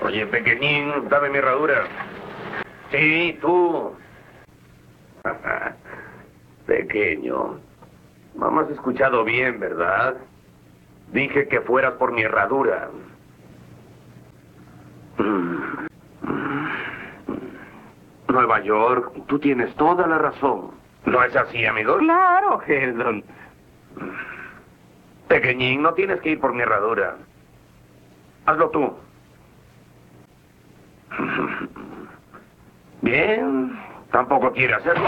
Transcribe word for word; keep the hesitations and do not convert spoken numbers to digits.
Oye, pequeñín, dame mi herradura. Sí, tú. Pequeño. No me has escuchado bien, ¿verdad? Dije que fueras por mi herradura. Nueva York, tú tienes toda la razón. ¿No es así, amigo? Claro, Sheldon. Pequeñín, no tienes que ir por mi herradura. Hazlo tú. Bien, tampoco quiere hacerlo.